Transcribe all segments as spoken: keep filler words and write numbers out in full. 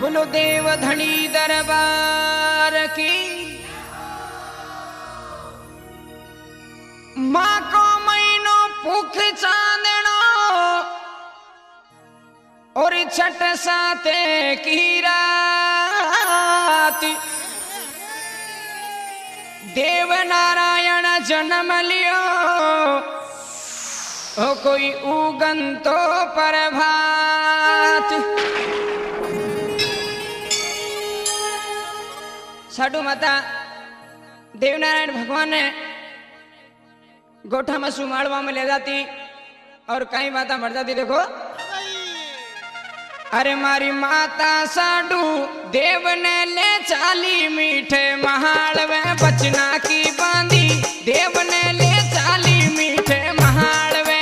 बोलो देव धनी दरबार की। माँ को महीनो पुख चांदनो और छठ साते की रात देव नारायण जन्म लियो हो कोई उगंतो प्रभात। साधु माता देवनारायण भगवान ने गोठा में सुमाड़वा में ले जाती और कई बातें मर जाती। देखो अरे मारी माता साडू देव ने ले चाली मीठे महाल में बचना की बांधी देव ने ले चाली मीठे महाल में।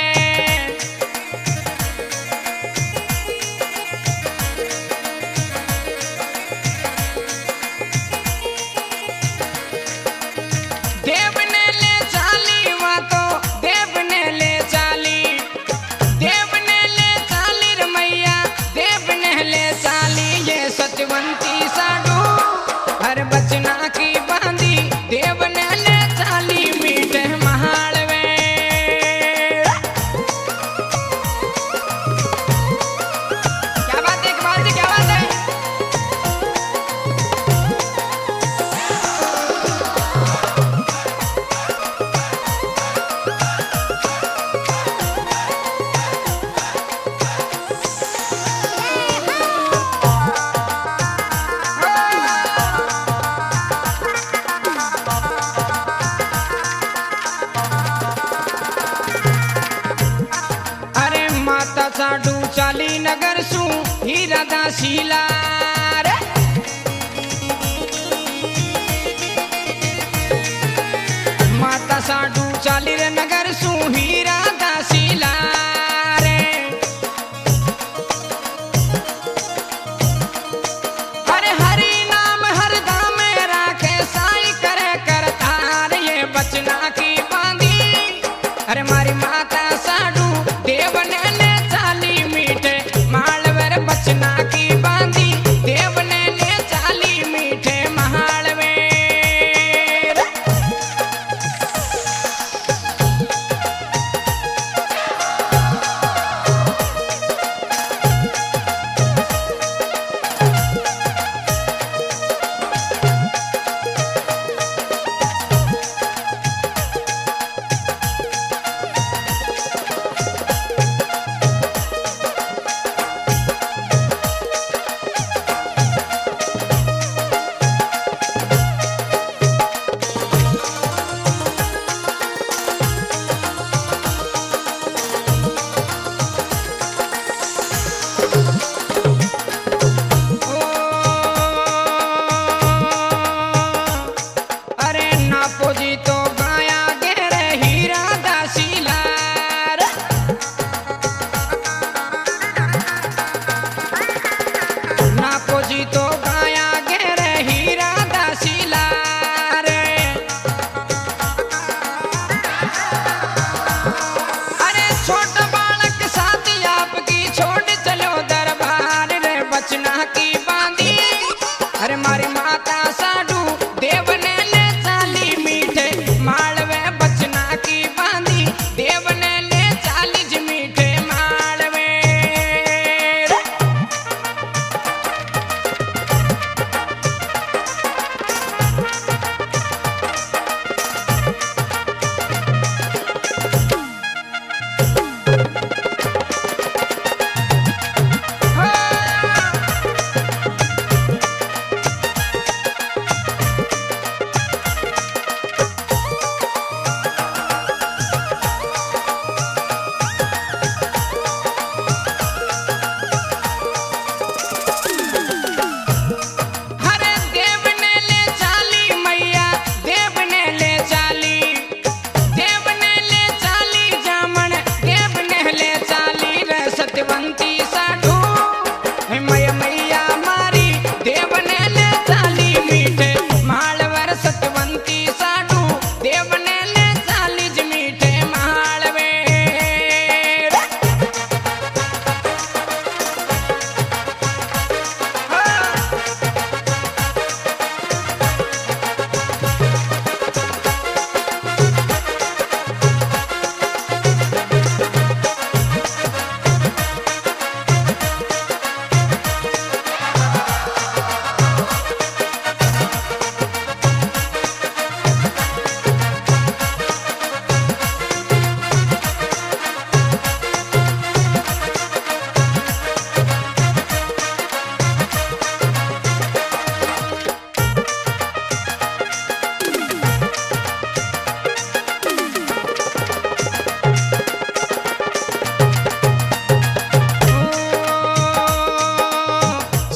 देव ने ले चाली वहाँ तो देव ने ले चाली देव ने ले चाली रमैया देव ने ले चाली ये सचवंती साडू हर बचना की बांधी देव ने ले चाली मीठे महाल में। क्या बात है क्या बात है क्या बात है। साडू चाली नगर सू हीरा दासीला रे माता साडू चाली रे नगर सू हीरा दासीला रे। अरे हरि नाम हर दाम राखे साई करे करतार ये बचना की बांधी। अरे मारी माता साडू देव ने ले चाली मीठे मालवर बचना की बांधी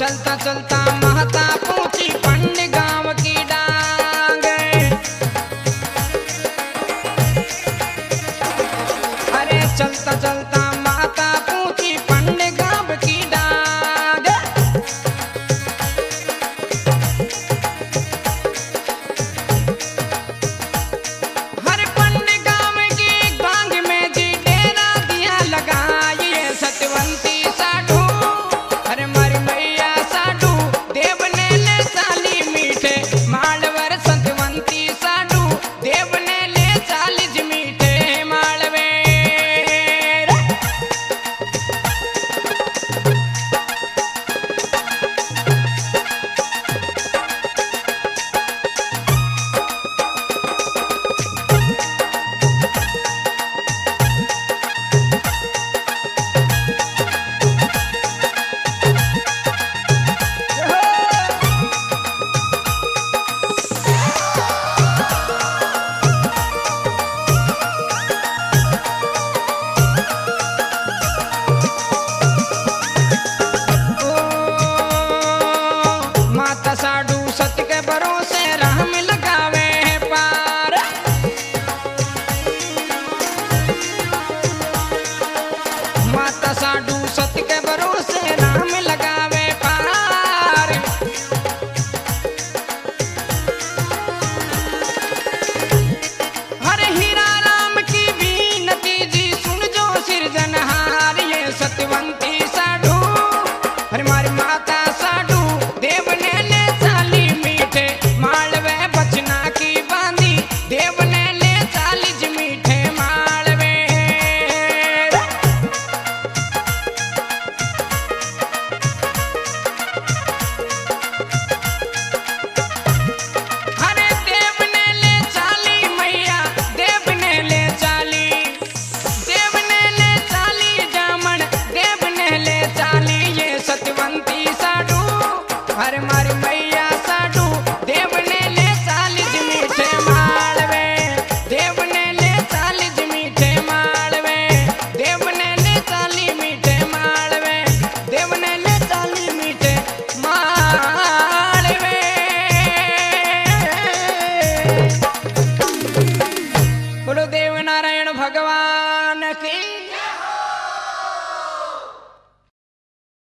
चलता चलता महता पूछी पंड गांव की डांग। अरे चलता चलता महता पूछी पंड गांव की डांग। हर पंड गांव की गांग में जी डेरा दिया लगाई सतवंती साधु। अरे मारी मैया साधु देव ने ले चाली मीठे मालवर सतवंती साधु देव ने ले चालीस मीठे मालवे। साधु सत्य के भरोसे राम लगावे है पार। माता साधु सत्य के भरोसे राम लगावे पार। हर हीरा राम की बीनती जी सुन जो सिरजनहार ये सत्यवंती साधु। हर मारी माता